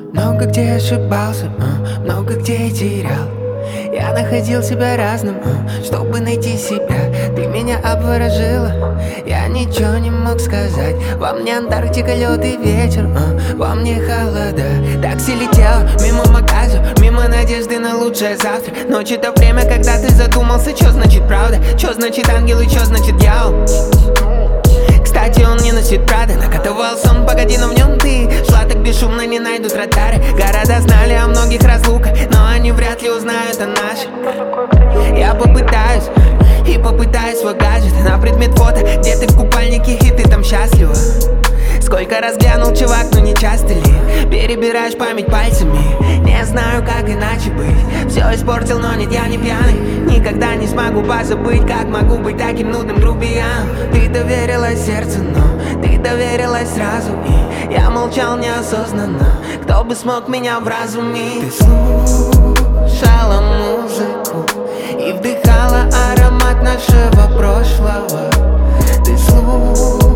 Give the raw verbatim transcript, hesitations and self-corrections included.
Много где ошибался, а, много где терял. Я находил себя разным, а, чтобы найти себя. Ты меня обворожила, я ничего не мог сказать. Во мне Антарктика, лед и ветер, а, во мне холода. Такси летело мимо магаза, мимо надежды на лучшее завтра. Ночь — это время, когда ты задумался, что значит правда, что значит ангел и что значит дьявол. Кстати, он не носит Прада, накатывался он, погоди, но в нем ты. Шла так бесшумно, не найдут радары. Города знали о многих разлуках, но они вряд ли узнают о наших. Я попытаюсь и попытаюсь свой гаджет на предмет фото, где ты в купальнике и ты там счастлива. Сколько раз глянул, чувак, но не часто ли перебираешь память пальцами? Не знаю, как иначе быть. Все испортил, но нет, я не пьяный. Никогда не смогу позабыть, как могу быть таким нудным грубияном. Ты доверилась сердцу, но ты доверилась сразу, и я молчал неосознанно. Кто бы смог меня в разуме? Ты слушала музыку и вдыхала аромат нашего прошлого. Ты слушала